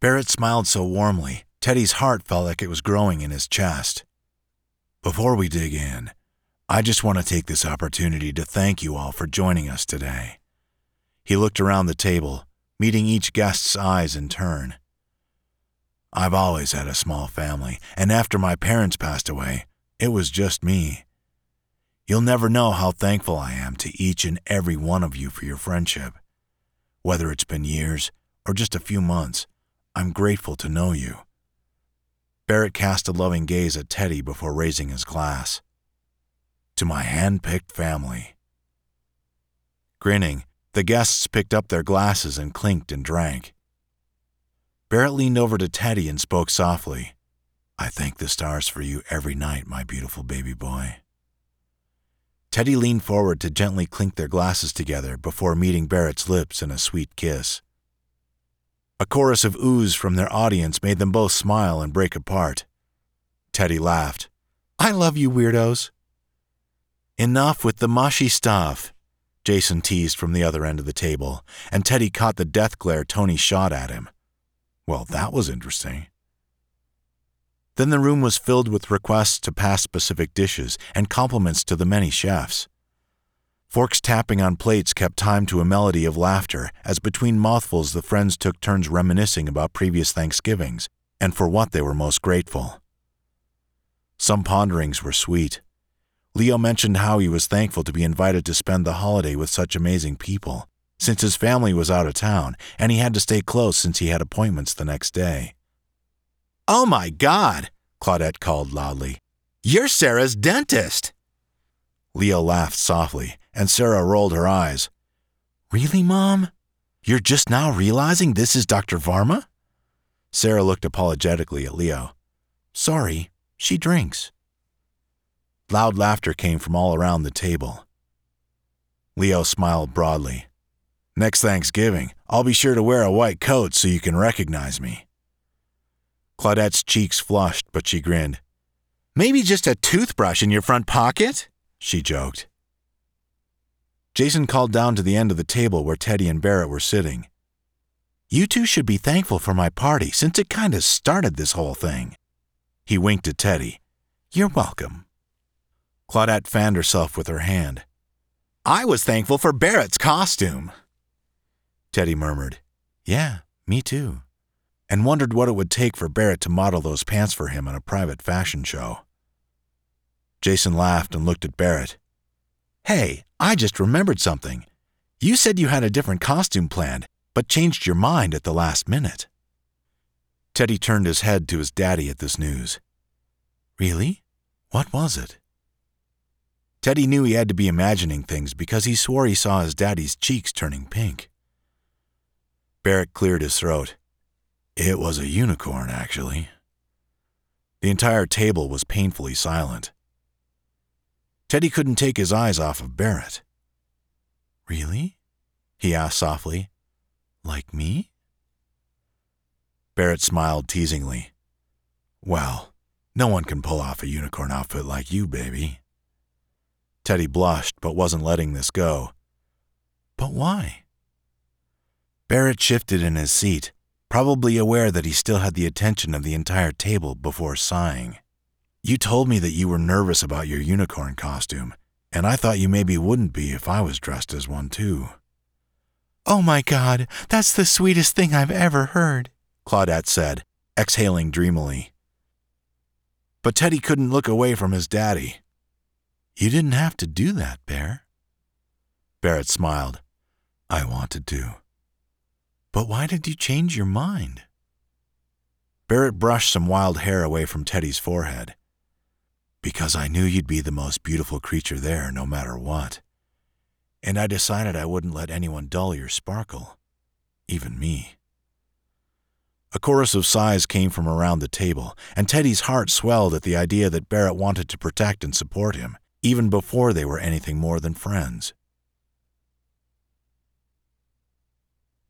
Barrett smiled so warmly, Teddy's heart felt like it was growing in his chest. Before we dig in, I just want to take this opportunity to thank you all for joining us today. He looked around the table, meeting each guest's eyes in turn. I've always had a small family, and after my parents passed away, it was just me. You'll never know how thankful I am to each and every one of you for your friendship. Whether it's been years or just a few months, I'm grateful to know you. Barrett cast a loving gaze at Teddy before raising his glass. To my hand-picked family. Grinning, the guests picked up their glasses and clinked and drank. Barrett leaned over to Teddy and spoke softly. I thank the stars for you every night, my beautiful baby boy. Teddy leaned forward to gently clink their glasses together before meeting Barrett's lips in a sweet kiss. A chorus of oohs from their audience made them both smile and break apart. Teddy laughed. I love you, weirdos. Enough with the mushy stuff, Jason teased from the other end of the table, and Teddy caught the death glare Tony shot at him. Well, that was interesting. Then the room was filled with requests to pass specific dishes and compliments to the many chefs. Forks tapping on plates kept time to a melody of laughter as between mouthfuls the friends took turns reminiscing about previous Thanksgivings and for what they were most grateful. Some ponderings were sweet. Leo mentioned how he was thankful to be invited to spend the holiday with such amazing people, since his family was out of town and he had to stay close since he had appointments the next day. Oh my God, Claudette called loudly. You're Sarah's dentist. Leo laughed softly, and Sarah rolled her eyes. Really, Mom? You're just now realizing this is Dr. Varma? Sarah looked apologetically at Leo. Sorry, she drinks. Loud laughter came from all around the table. Leo smiled broadly. Next Thanksgiving, I'll be sure to wear a white coat so you can recognize me. Claudette's cheeks flushed, but she grinned. Maybe just a toothbrush in your front pocket? She joked. Jason called down to the end of the table where Teddy and Barrett were sitting. You two should be thankful for my party since it kind of started this whole thing. He winked at Teddy. You're welcome. Claudette fanned herself with her hand. I was thankful for Barrett's costume. Teddy murmured, Yeah, me too, and wondered what it would take for Barrett to model those pants for him in a private fashion show. Jason laughed and looked at Barrett. Hey, I just remembered something. You said you had a different costume planned, but changed your mind at the last minute. Teddy turned his head to his daddy at this news. Really? What was it? Teddy knew he had to be imagining things because he swore he saw his daddy's cheeks turning pink. Barrett cleared his throat. It was a unicorn, actually. The entire table was painfully silent. Teddy couldn't take his eyes off of Barrett. Really? He asked softly. Like me? Barrett smiled teasingly. Well, no one can pull off a unicorn outfit like you, baby. Teddy blushed but wasn't letting this go. But why? Barrett shifted in his seat, probably aware that he still had the attention of the entire table before sighing. You told me that you were nervous about your unicorn costume, and I thought you maybe wouldn't be if I was dressed as one too. Oh my God, that's the sweetest thing I've ever heard, Claudette said, exhaling dreamily. But Teddy couldn't look away from his daddy. You didn't have to do that, Bear. Barrett smiled. I wanted to. But why did you change your mind? Barrett brushed some wild hair away from Teddy's forehead. Because I knew you'd be the most beautiful creature there no matter what. And I decided I wouldn't let anyone dull your sparkle. Even me. A chorus of sighs came from around the table, and Teddy's heart swelled at the idea that Barrett wanted to protect and support him, even before they were anything more than friends.